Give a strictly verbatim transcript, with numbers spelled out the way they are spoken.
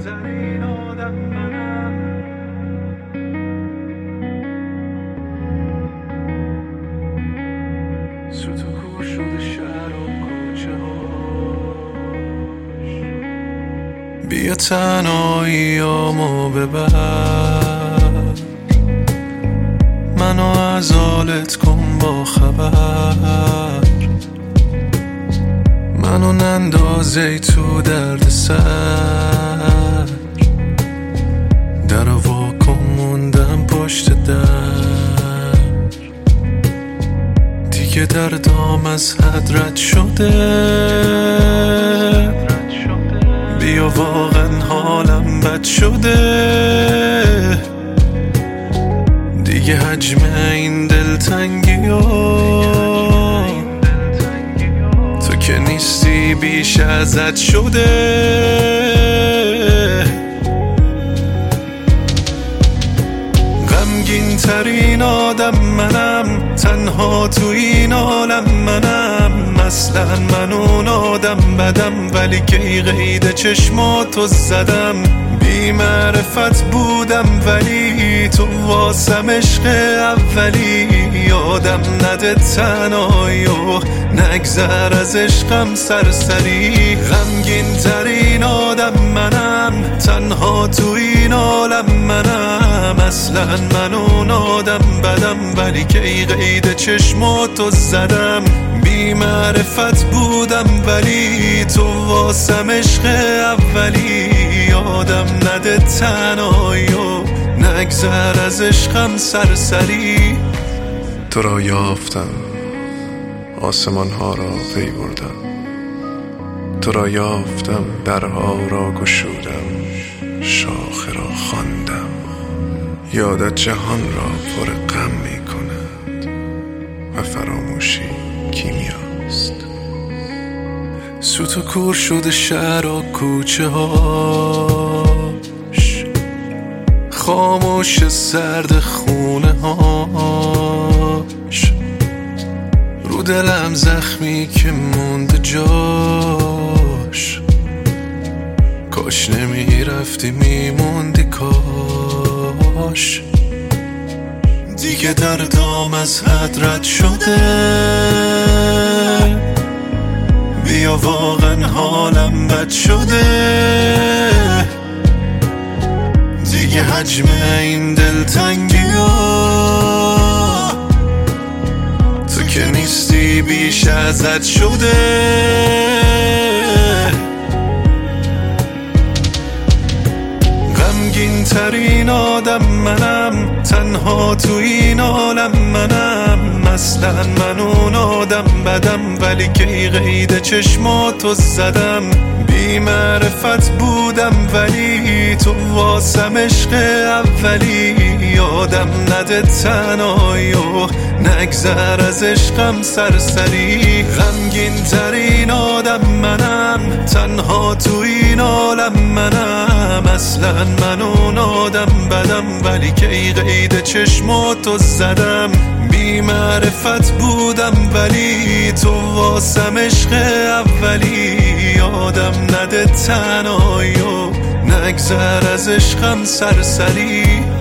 ترین آدم منم. سوت و کور شده شهر و کوچه هاش. بیا تنهاییامو ببر، منو از حالت کن با خبر، منو نندازی تو درد سر، در واکن موندم پشت در، دیگه دردام از حد رد شده، بیا واقعا حالم بد شده، دیگه حجم این دلتنگی ها تو که نیستی بیش ازت شده. غمگین ترین آدم منم، تنها تو این عالم منم، اصلا من اون آدم بدم، ولی کی قید چشماتو زدم، بی معرفت بودم ولی تو واسم عشق اولی، یادم نده تنهایی و نگذر از عشقم سرسری. غمگین ترین آدم منم، تنها تو این عالم منم، اصلا من اون آدم بدم، ولی کی قید چشماتو زدم، بی معرفت بودم ولی تو واسم عشق اولی، یادم نده تنهایی و نگذر از عشقم سرسری. تو را یافتم، آسمان ها را پی بردم، تو را یافتم، درها را گشودم، شاخه را خواندم، یادت جهان را پر غم می کند و فراموشی کیمیاست. سوت و کور شده شهر و کوچه هاش، خاموش سرد خونه هاش، رو دلم زخمی که مونده جاش، کاش نمی رفتی میموندی کاش، دیگه دردام از حد رد شده، بیا واقعا حالم بد شده، دیگه حجم این دلتنگی ها تو که نیستی بیش ازت شده. غمگین ترین آدم منم، تنها تو این عالم منم، اصلا من اون آدم بدم، ولی کی قید چشماتو زدم، بی معرفت بودم ولی تو واسم عشق اولی، یادم نده تنهایی و نگذر از عشقم سرسری. غمگین ترین آدم منم، تنها تو این عالم منم، اصلا من اون آدم بدم، ولی کی قید چشماتو زدم، بی معرفت بودم ولی تو واسم عشق اولی، یادم نده تنهایی و نگذر از عشقم سرسری.